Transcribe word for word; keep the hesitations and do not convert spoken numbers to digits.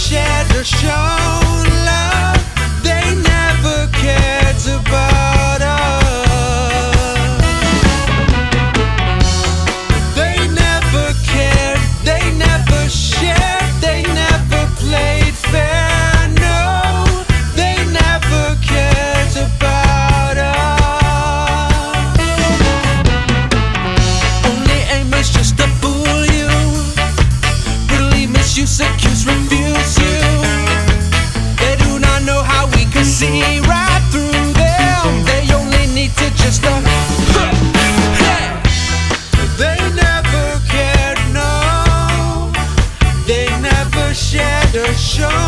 shared or shown love. They never cared about us. They never cared, they never shared, they never played fair. No, they never cared about us. Only aim is just to fool you, brutally misuse, accuse, refuse you. They do not know how we can see right through them. They only need to just uh, hey. They never cared, no. They never shared or showed